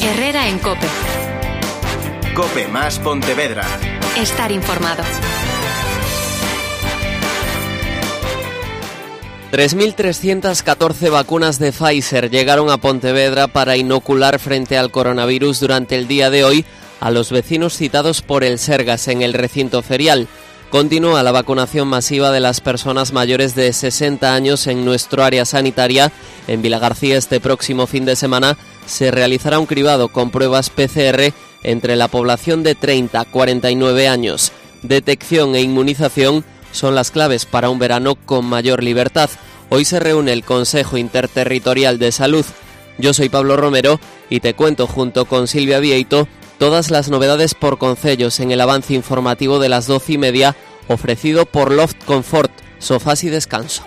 Herrera en COPE. COPE más Pontevedra. Estar informado. 3.314 vacunas de Pfizer llegaron a Pontevedra para inocular frente al coronavirus durante el día de hoy a los vecinos citados por el Sergas en el recinto ferial. Continúa la vacunación masiva de las personas mayores de 60 años en nuestro área sanitaria. En Vilagarcía este próximo fin de semana se realizará un cribado con pruebas PCR entre la población de 30 a 49 años. Detección e inmunización son las claves para un verano con mayor libertad. Hoy se reúne el Consejo Interterritorial de Salud. Yo soy Pablo Romero y te cuento junto con Silvia Vieito todas las novedades por concellos en el avance informativo de las 12:30 ofrecido por Loft Comfort, sofás y descanso.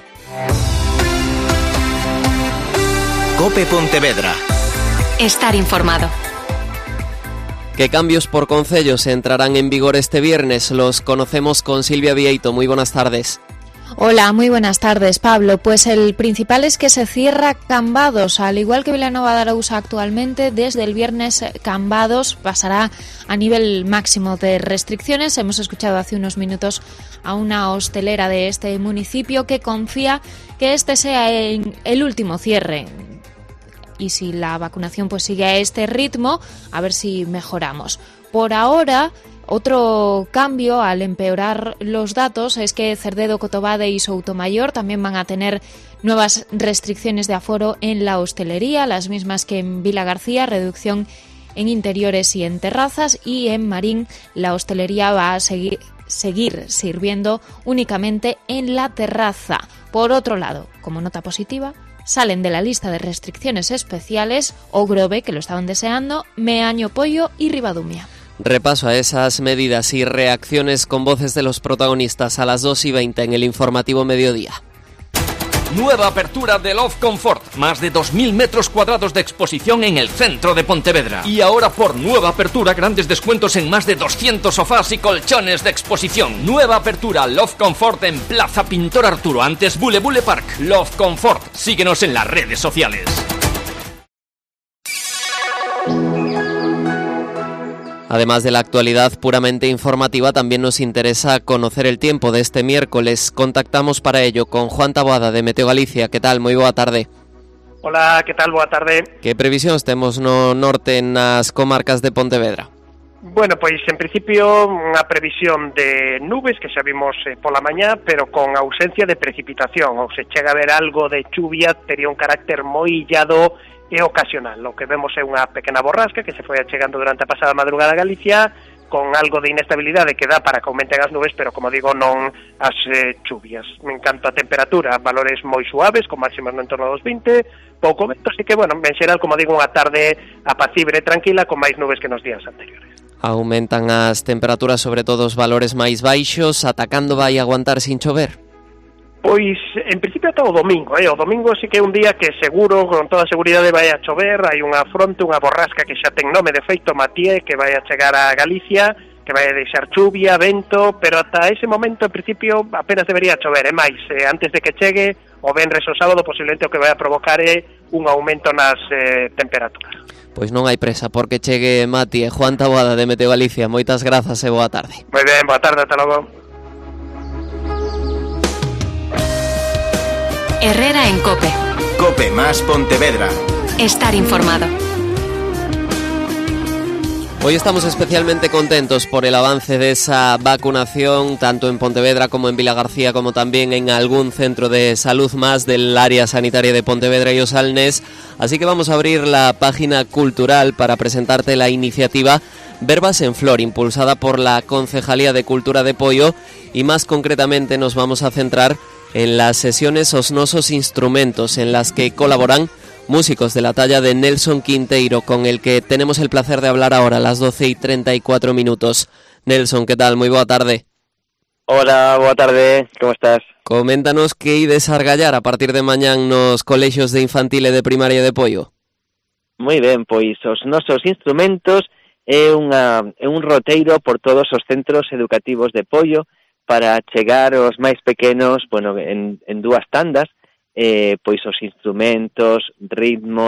COPE Pontevedra. Estar informado. ¿Qué cambios por concellos entrarán en vigor este viernes? Los conocemos con Silvia Vieito. Muy buenas tardes. Hola, muy buenas tardes, Pablo. Pues el principal es que se cierra Cambados. Al igual que Vilanova de Arousa actualmente, desde el viernes Cambados pasará a nivel máximo de restricciones. Hemos escuchado hace unos minutos a una hostelera de este municipio que confía que este sea el último cierre. Y si la vacunación pues sigue a este ritmo, a ver si mejoramos. Por ahora, otro cambio al empeorar los datos es que Cerdedo, Cotobade y Soutomayor también van a tener nuevas restricciones de aforo en la hostelería, las mismas que en Vilagarcía, reducción en interiores y en terrazas, y en Marín la hostelería va a seguir sirviendo únicamente en la terraza. Por otro lado, como nota positiva, salen de la lista de restricciones especiales Ogrove, que lo estaban deseando, Meaño Pollo y Ribadumia. Repaso a esas medidas y reacciones con voces de los protagonistas a las 2:20 en el informativo mediodía. Nueva apertura de Loft Comfort. Más de 2.000 metros cuadrados de exposición en el centro de Pontevedra. Y ahora por nueva apertura, grandes descuentos en más de 200 sofás y colchones de exposición. Nueva apertura Loft Comfort en Plaza Pintor Arturo, antes Bule Bule Park. Loft Comfort. Síguenos en las redes sociales. Además de la actualidad puramente informativa, también nos interesa conocer el tiempo de este miércoles. Contactamos para ello con Juan Taboada de Meteo Galicia. ¿Qué tal? Moi boa tarde. Hola, que tal? Boa tarde. Que previsións temos no norte nas comarcas de Pontevedra? Bueno, pois en principio unha previsión de nubes que xa vimos pola mañá, pero con ausencia de precipitación, ou se chega a ver algo de chuvia, tería un carácter moi illado e ocasional. Lo que vemos é unha pequena borrasca que se foi achegando durante a pasada madrugada a Galicia, con algo de inestabilidade que dá para que aumenten as nubes, pero como digo, non as chuvias. En canto a temperatura, valores moi suaves, con máximas no entorno dos 20, pouco vento, así que, bueno, en xeral, como digo, unha tarde apacible e tranquila, con máis nubes que nos días anteriores. Aumentan as temperaturas, sobre todo os valores máis baixos, atacando vai aguantar sin chover? Pois, en principio ata o domingo, o domingo sí que é un día que seguro, con toda seguridade vai a chover, hai unha fronte, unha borrasca que xa ten nome de feito, Matías, que vai a chegar a Galicia, que vai a deixar chuvia, vento, pero ata ese momento, en principio, apenas debería chover, máis, antes de que chegue o venres o sábado, posiblemente o que vai a provocar é un aumento nas temperaturas. Pois non hai presa porque chegue Mati e Juan Taboada de Meteo Galicia. Moitas grazas e boa tarde. Moi ben, boa tarde, ata logo. Herrera en COPE. COPE más Pontevedra. Estar informado. Hoy estamos especialmente contentos por el avance de esa vacunación, tanto en Pontevedra como en Vilagarcía, como también en algún centro de salud más del área sanitaria de Pontevedra y Osalnés. Así que vamos a abrir la página cultural para presentarte la iniciativa Verbas en Flor, impulsada por la Concejalía de Cultura de Poio, y más concretamente nos vamos a centrar en las sesiones Os Nosos Instrumentos, en las que colaboran músicos de la talla de Nelson Quinteiro, con el que tenemos el placer de hablar ahora a las 12:34. Nelson, ¿qué tal? Moi boa tarde. Hola, boa tarde, como estás? Coméntanos que ides a argallar a partir de mañán nos colexios de infantil e de primaria de Poio. Moi ben, pois Os Nosos Instrumentos é un roteiro por todos os centros educativos de Poio para chegar aos máis pequenos, bueno, en dúas tandas, pois os instrumentos, ritmos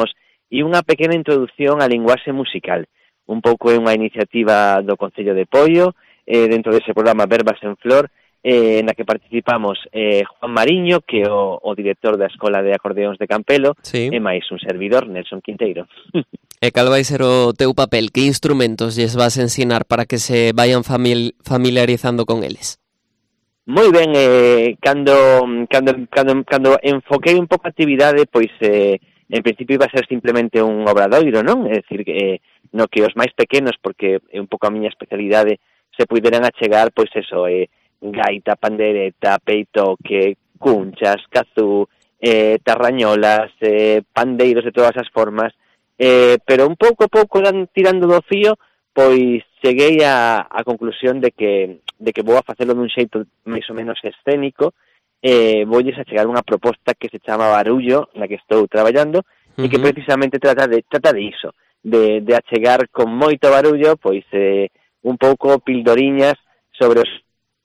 e unha pequena introducción á linguaxe musical. Un pouco é unha iniciativa do Concello de Poio, dentro dese programa Verbas en Flor, na que participamos Juan Mariño, que é o director da Escola de Acordeóns de Campelo, sí, e máis un servidor, Nelson Quinteiro. E cal vai ser o teu papel? Que instrumentos lles vas a ensinar para que se vayan familiarizando con eles? Moi ben, cando enfoquei un pouco a actividade, pois en principio iba a ser simplemente un obradoiro, non? É dicir, no que os máis pequenos, porque é un pouco a miña especialidade, se puderan achegar, pois eso, gaita, pandereta, peitoque, cunchas, cazú, tarrañolas, pandeiros de todas as formas, pero un pouco a pouco tirando do fío, pois cheguei á conclusión de que vou a facelo dun xeito máis ou menos escénico, voulles a chegar unha proposta que se chama Barullo, na que estou traballando, e que precisamente trata de iso, de achegar con moito barullo, pois un pouco pildoriñas sobre os...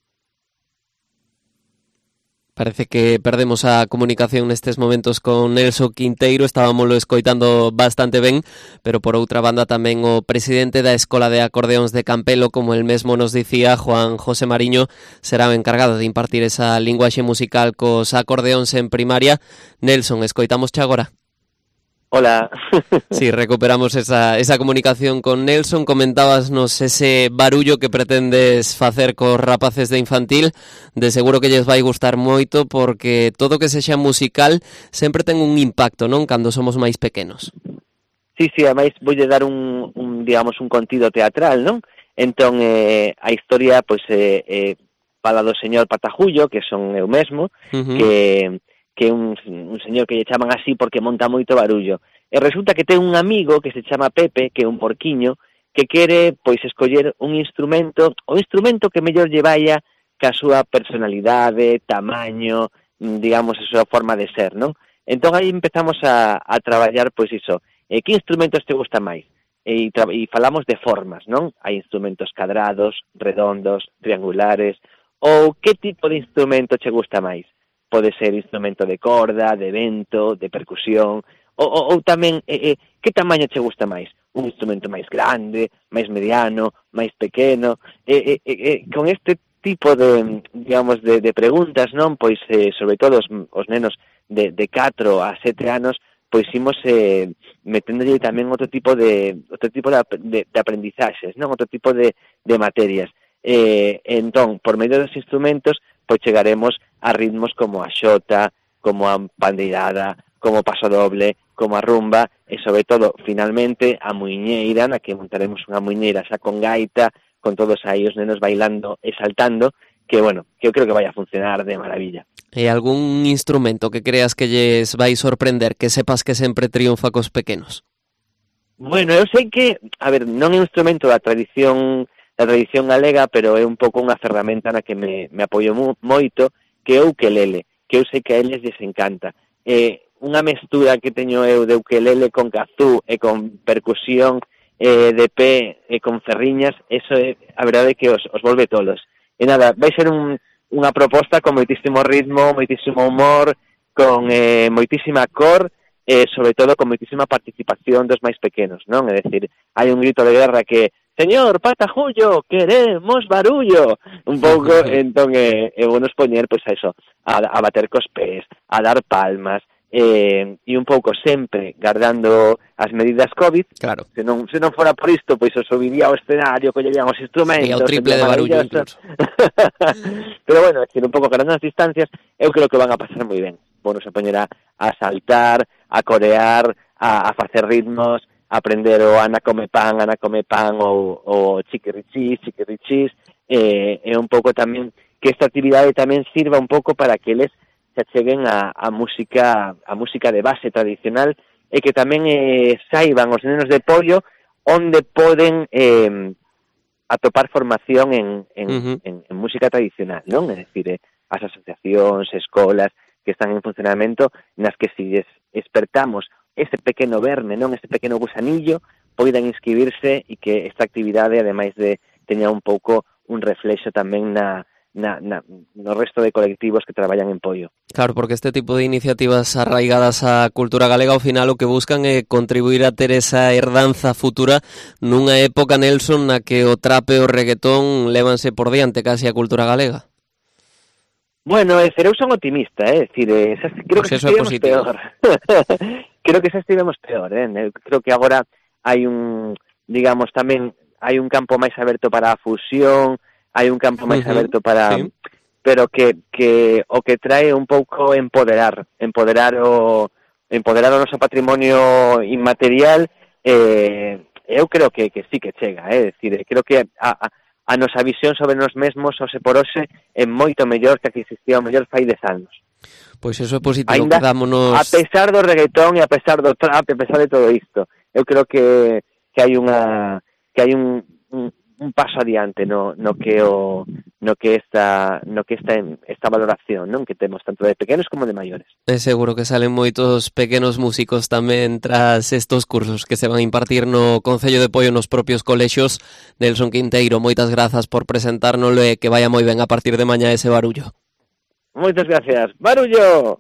Parece que perdemos a comunicación nestes momentos con Nelson Quinteiro, estábamoslo escoitando bastante ben, pero por outra banda tamén o presidente da Escola de Acordeóns de Campelo, como el mesmo nos dicía, Juan José Mariño, será o encargado de impartir esa linguaxe musical cos acordeóns en primaria. Nelson, escoitamos xa agora. Hola. Sí, recuperamos esa comunicación con Nelson. Comentábasnos ese barullo que pretendes facer cos rapaces de infantil. De seguro que lles vai gustar moito, porque todo que sexa musical sempre ten un impacto, non? Cando somos máis pequenos. Sí, ademais voulle dar un contido teatral, non? Entón, a historia, pois, fala do señor Patajullo, que son eu mesmo, que é un señor que lle chaman así porque monta moito barullo. E resulta que ten un amigo que se chama Pepe, que é un porquiño, que quere, pois, escoller un instrumento, o instrumento que mellor lle vaya ca súa personalidade, tamaño, digamos, a súa forma de ser, non? Entón, aí empezamos a traballar, pois, iso. Que instrumentos te gusta máis? E falamos de formas, non? Hai instrumentos cadrados, redondos, triangulares, ou que tipo de instrumento che gusta máis? Pode ser instrumento de corda, de vento, de percusión, ou tamén, que tamaño che gusta máis? Un instrumento máis grande, máis mediano, máis pequeno? Con este tipo de, digamos, de preguntas, non? Pois, sobre todo os nenos de 4 a 7 anos, pois imos meténdolle tamén outro tipo de aprendizaxes, non? Outro tipo de materias. Entón, por medio dos instrumentos, pois chegaremos a ritmos como a xota, como a pandeirada, como o paso doble, como a rumba, e sobre todo, finalmente, a muiñeira, na que montaremos unha muiñeira xa con gaita, con todos aí os nenos bailando e saltando, que, bueno, que eu creo que vai a funcionar de maravilla. E algún instrumento que creas que lles vai sorprender, que sepas que sempre triunfa cos pequenos? Bueno, eu sei que, a ver, non é un instrumento da tradición galega, pero é un pouco unha ferramenta na que me apoio moito, que é o ukelele, que eu sei que a eles les encanta. Unha mestura que teño eu de ukelele con kazú e con percusión de pé e con ferriñas, eso é a verdade que os volve tolos. E nada, vai ser unha proposta con moitísimo ritmo, moitísimo humor, con moitísima cor, e sobre todo con moitísima participación dos máis pequenos, non? É dicir, hai un grito de guerra que señor Patajullo, queremos barullo, un pouco, entón vou nos poñer, pois, a eso, a bater cos pés, a dar palmas, e un pouco sempre guardando as medidas COVID. Claro. Se non fora por isto, pois o subiría ao escenario, collerían os instrumentos, e ao triple de barullo incluso. Pero bueno, decir, un pouco guardando as distancias, eu creo que van a pasar moi ben. Bueno, se poñer a saltar, a corear, a facer ritmos, aprender o Ana come pan, ou chiquirichis, e un pouco tamén que esta actividade tamén sirva un pouco para que eles se acheguen a música de base tradicional, e que tamén saiban os nenos de Poio onde poden atopar formación en música tradicional, non? É dicir, as asociacións, escolas que están en funcionamento, nas que si les espertamos ese pequeno verme, non, ese pequeno gusanillo, poidan inscribirse, e que esta actividade, ademais de teña un pouco un reflexo tamén na no resto de colectivos que traballan en Poio. Claro, porque este tipo de iniciativas arraigadas á cultura galega ao final o que buscan é contribuir a ter esa herdanza futura nunha época, Nelson, na que o trap e o reggaetón lévanse por diante casi a cultura galega. Bueno, eu son optimista, decir, creo que xa estivemos peor. Creo que xa estivemos peor, creo que agora hai digamos, tamén hai un campo máis aberto para a fusión, hai un campo máis aberto para... Sí. Pero que o que trae un pouco empoderar o noso patrimonio inmaterial, eu creo que sí que chega, decir, creo que a nosa visión sobre nos mesmos, hoxe por hoxe, é moito mellor que a que existía o mellor fai 10 anos. Pois eso é positivo, quedámonos... A pesar do reggaetón e a pesar do trap, a pesar de todo isto, eu creo que hai un paso adiante no que esta valoración, non, que temos tanto de pequenos como de maiores. É seguro que salen moitos pequenos músicos tamén tras estos cursos que se van a impartir no Concello de Poio nos propios colexios. Nelson Quinteiro, moitas grazas por presentárnoslo e que vaya moi ben a partir de mañá ese barullo. Moitas gracias. ¡Barullo!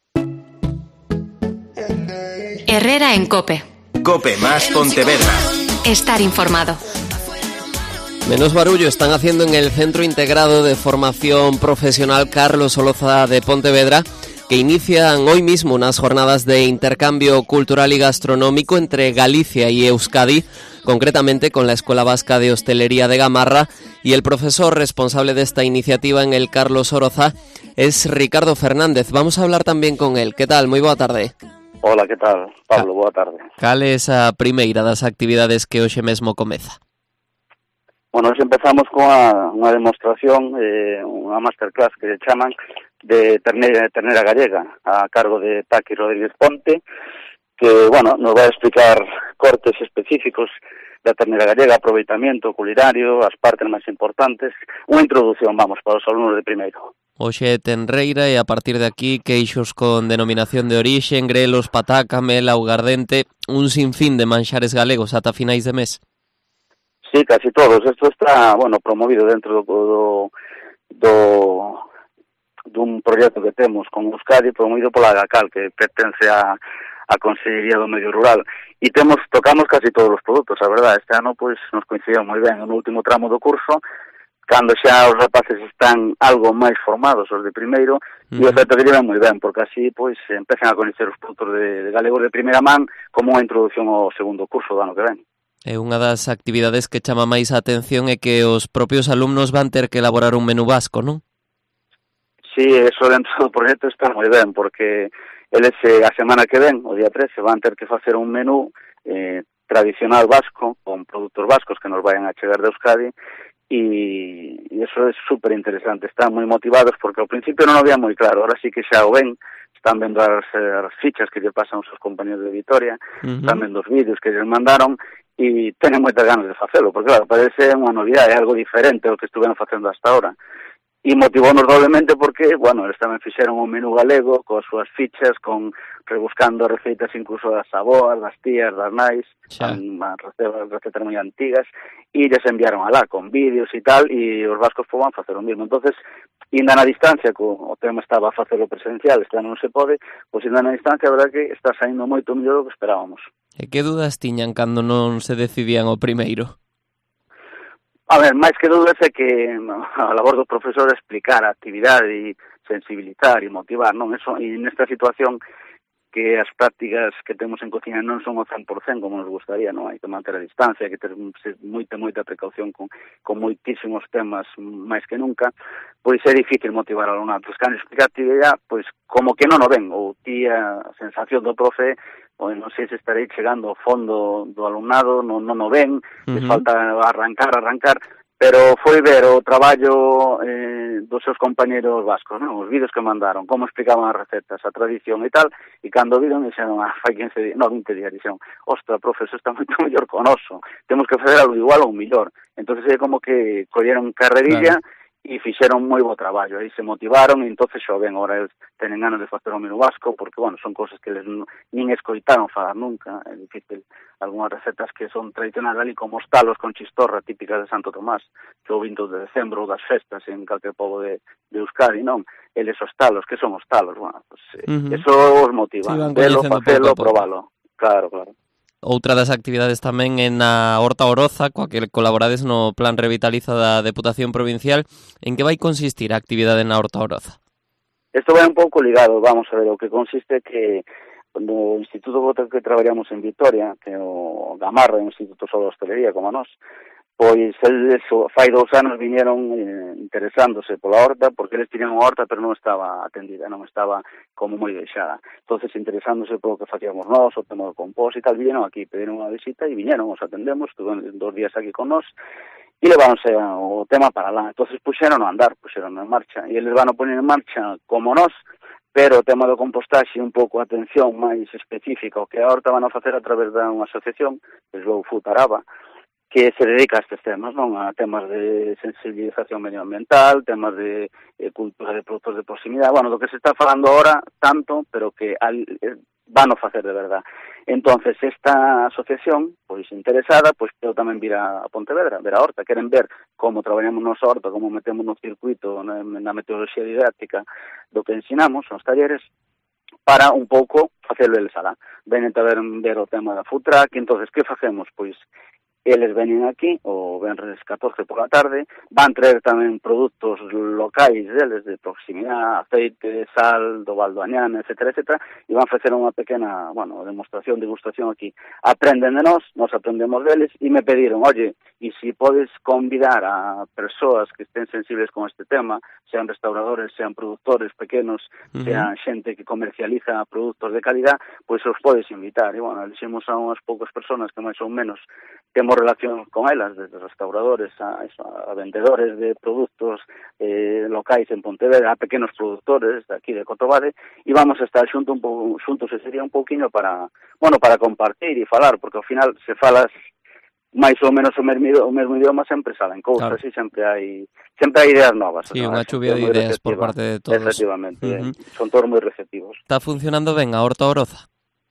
Herrera en COPE. COPE más Pontevedra. Estar informado. Menos barullo están haciendo en el Centro Integrado de Formación Profesional Carlos Oloza de Pontevedra, que inician hoy mismo unas jornadas de intercambio cultural y gastronómico entre Galicia y Euskadi, concretamente con la Escuela Vasca de Hostelería de Gamarra, y el profesor responsable de esta iniciativa en el Carlos Oloza es Ricardo Fernández. Vamos a hablar también con él. ¿Qué tal? Muy boa tarde. Hola, que tal? Pablo, boa tarde. Cal é a primeira das actividades que hoxe mesmo comeza? Bueno, hoxe empezamos con unha demostración, unha masterclass que chaman de ternera gallega, a cargo de Taqui Rodríguez Ponte, que, bueno, nos vai a explicar cortes específicos da ternera gallega, aproveitamiento culinario, as partes máis importantes, unha introducción, vamos, para os alumnos de primeiro. Hoxe tenreira e a partir de aquí queixos con denominación de orixe, grelos, pataca, mel, augardente, un sinfín de manxares galegos ata finais de mes. Sí, casi todos. Esto está, bueno, promovido dentro dun proxecto que temos con Euskadi, promovido pola GACAL, que pertence a Consellería do Medio Rural. E tocamos casi todos os produtos, a verdade. Este ano, pois, nos coincidiu moi ben no último tramo do curso, cando xa os rapaces están algo máis formados, os de primeiro, e o certo que llevan moi ben, porque así, pois, empezan a coñecer os produtos de galegos de primeira man como unha introducción ao segundo curso do ano que ven. E unha das actividades que chama máis a atención é que os propios alumnos van ter que elaborar un menú vasco, non? Sí, eso dentro do proxecto está moi ben, porque eles a semana que ven, o día 13, van ter que facer un menú tradicional vasco, con produtos vascos que nos vayan a chegar de Euskadi, e eso é super interesante. Están moi motivados porque ao principio non o había moi claro, ahora sí que xa o ven, están vendo as fichas que lle pasan os seus compañeros de Vitoria, están vendo os vídeos que lles mandaron e tenen moitas ganas de facelo, porque claro, parece unha novidade, algo diferente ao que estuveron facendo hasta ahora. E motivounos doblemente porque, bueno, eles tamén fixeron un menú galego coas súas fichas, rebuscando receitas incluso das aboas, das tías, das nais, recetas moi antigas, e lles enviaron alá con vídeos e tal, e os vascos poden facer o mismo. Entonces, inda na distancia, o tema estaba a facelo presencial, este ano non se pode, pois inda na distancia, a verdade que está saindo moito mellor do que esperábamos. E que dudas tiñan cando non se decidían o primeiro? A ver, máis que dúdas é que a labor do profesor é explicar a actividade e sensibilizar e motivar, non? Eso, e nesta situación que as prácticas que temos en cociña non son o 100% como nos gustaría, non? Hai que manter a distancia, hai que ter moita precaución con moitísimos temas máis que nunca, pois é difícil motivar ao alumnado. Pois cando explicar a actividade, pois como que non o ven, ou tía a sensación do profe, pois non sei se estarei chegando ao fondo do alumnado, non o ven, les falta arrancar, pero foi ver o traballo dos seus compañeros vascos, non? Os vídeos que mandaron, como explicaban as recetas, a tradición e tal, e cando viron, dixeron, fai 15 días, 20 días, dixeron, ostra, profe, eso está moito mellor con oso, temos que facer algo igual ou mellor. Entonces é como que colleron carrerilla, claro, e fixeron moi bo traballo, aí se motivaron e entonces xa ven, agora eles tenen ganas de facer o menú vasco, porque, bueno, son cosas que eles nin escoitaron falar nunca, é difícil, algunhas recetas que son tradicionais ali, como os talos con chistorra, típicas de Santo Tomás, que o 20 de decembro ou das festas en calquer pobo de Euskadi, non? Eles os talos, que son os talos? Bueno, pues, eso os motiva, velo, facelo, probalo, claro. Outra das actividades tamén é na Horta Oroza, coa que colaborades no Plan Revitaliza da Deputación Provincial. En que vai consistir a actividade na Horta Oroza? Isto vai un pouco ligado, vamos a ver, o que consiste que no instituto que traballamos en Vitoria, que é o Gamarra, o Instituto só de Hostelería, como nós, pois eles fai 2 anos viñeron interesándose pola horta, porque eles tiñan unha horta pero non estaba atendida, non estaba como moi deixada. Entonces, interesándose polo que facíamos nós, o tema do compost e tal, viñeron aquí, pediron unha visita e viñeron, os atendemos, estuveron 2 días aquí con nós, e leváronse o tema para lá. Entonces, puxeron a andar, puxeron en marcha, e eles van a poner en marcha como nós, pero o tema do compostaxe un pouco atención máis específica, o que a horta van a facer a través da unha asociación, que é Slow Food Araba, que se dedica a estes temas, non? A temas de sensibilización medioambiental, temas de cultura de produtos de proximidade, bueno, do que se está falando ahora tanto, pero que van a facer de verdad. Entonces, esta asociación, pois interesada, pois quero tamén vir a Pontevedra, ver a horta, queren ver como traballamos nos horta, como metemos no circuito, na metodoloxía didáctica do que ensinamos, nos talleres, para un pouco facelo eles alá. Venen a ver o tema da food truck, entonces, que facemos? Pois eles venen aquí, o venres 14 por la tarde, van traer tamén produtos locais deles, de proximidade, aceite, sal, do Val do Añán, etcétera, e van facer unha pequena, bueno, demostración, degustación aquí. Aprenden de nós aprendemos deles, e me pediron, oye, e si podes convidar a persoas que estén sensibles con este tema, sean restauradores, sean productores pequenos, sean xente que comercializa produtos de calidad, pois os podes invitar. E, bueno, elegimos a unhas poucas personas que máis ou menos temos relación con elas, desde restauradores a vendedores de produtos locais en Pontevedra, a pequenos produtores de aquí de Cotobade, e vamos a estar xuntos e sería un pouquiño para compartir e falar, porque ao final se falas máis ou menos o mesmo idioma sempre salen cousas, e sempre hai ideas novas. Sí, unha chuvia de ideas por parte de todos. Efectivamente, son todos moi receptivos. Está funcionando ben a Horta Oroza?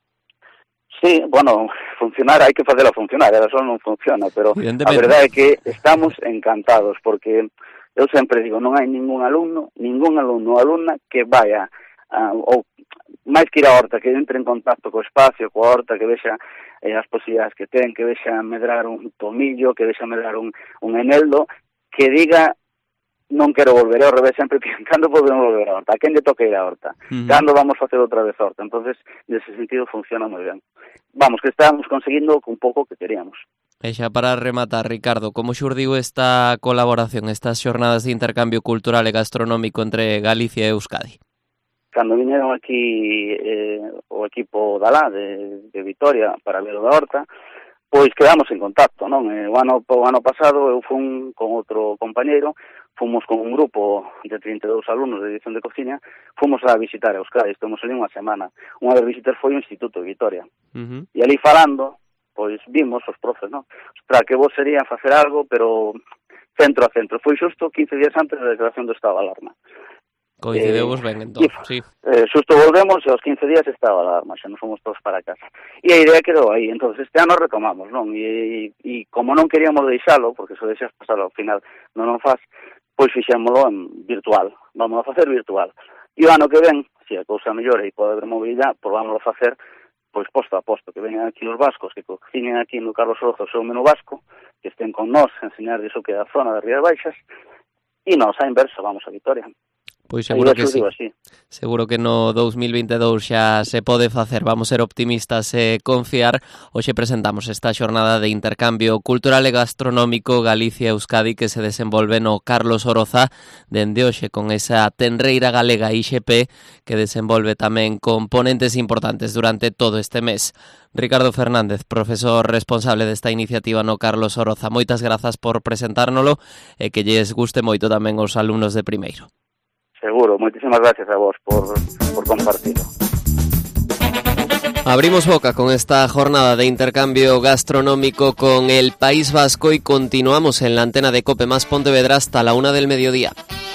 Sí, bueno, funcionar, hai que facela funcionar, ela só non funciona, pero a verdade é que estamos encantados, porque eu sempre digo, non hai ningún alumno ou alumna que vaya, ou máis que ir á horta, que entre en contacto co espacio, coa horta, que vexa as posibilidades que ten, que vexa medrar un tomillo, que vexa medrar un eneldo, que diga, non quero volver, ao revés, sempre cando podemos volver á horta, a quen lle toque ir á horta, cando vamos facer outra vez horta. Entonces, nese sentido, funciona moi ben. Vamos, que estamos conseguindo un pouco que queríamos. E xa para rematar, Ricardo, como xurdiu esta colaboración, estas xornadas de intercambio cultural e gastronómico entre Galicia e Euskadi? Cando viñeron aquí o equipo da LA de Vitoria para ver o da horta, pois quedamos en contacto, non? O ano pasado eu fun con outro compañeiro, fomos con un grupo de 32 alumnos de edición de cociña, fomos a visitar a Euskadi, estamos ali unha semana. Unha das visitas foi o Instituto de Vitoria. E ali falando, pois vimos os profes, non? Ostras, que vos sería facer algo, pero centro a centro. Foi xusto 15 días antes da declaración do estado de alarma. Coincidemos ben, entón, sí. Xusto volvemos e aos 15 días estaba a alarma, xa nos fomos todos para casa. E a idea quedou aí, entón este ano retomamos, non? E como non queríamos deixalo, porque se deixas pasar ao final non faz, pois fixémolo en virtual, vamos a facer virtual. E o ano que ven, se a cousa mellora e pode haber movilidade, pois vamos a facer pois posto a posto, que veñan aquí os vascos, que cocinen aquí no Carlos Oroza o seu menú vasco, que estén con nós, enseñar iso que é a zona das Rías Baixas, e nós, a inverso, vamos a Vitoria. Pois seguro que sí. Seguro que no 2022 xa se pode facer. Vamos ser optimistas e confiar. Hoxe presentamos esta xornada de intercambio cultural e gastronómico Galicia-Euskadi que se desenvolve no Carlos Oroza dende hoxe con esa tenreira galega IXP que desenvolve tamén componentes importantes durante todo este mes. Ricardo Fernández, profesor responsable desta iniciativa no Carlos Oroza, moitas grazas por presentárnolo e que lles guste moito tamén aos alumnos de primeiro. Seguro, moitísimas gracias a vos por compartirlo. Abrimos boca con esta jornada de intercambio gastronómico con el País Vasco y continuamos en la antena de COPE más Pontevedra hasta la 1 del mediodía.